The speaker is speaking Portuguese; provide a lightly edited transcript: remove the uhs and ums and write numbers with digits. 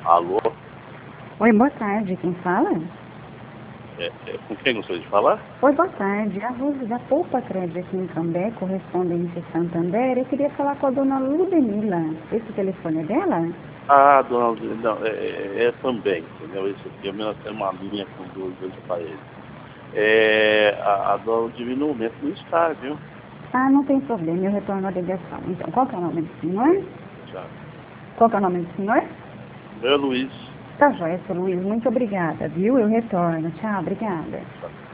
Alô? Oi, boa tarde. Quem fala? Com quem gostaria de falar? Oi, boa tarde. A Rose da Poupa Crédito aqui em Cambé, correspondente Santander. Eu queria falar com a dona Ludmila. Esse telefone é dela? Ah, dona, não, também, entendeu? Esse aqui é menos tem uma linha com dois aparelhos. A dona Ludmila no momento não está, viu? Ah, não tem problema. Eu retorno a ligação. Então, qual que é o nome do senhor? Já. Qual que é o nome do senhor? Meu Luiz. Tá joia, seu Luiz. Muito obrigada, viu? Eu retorno. Tchau, obrigada. Tá.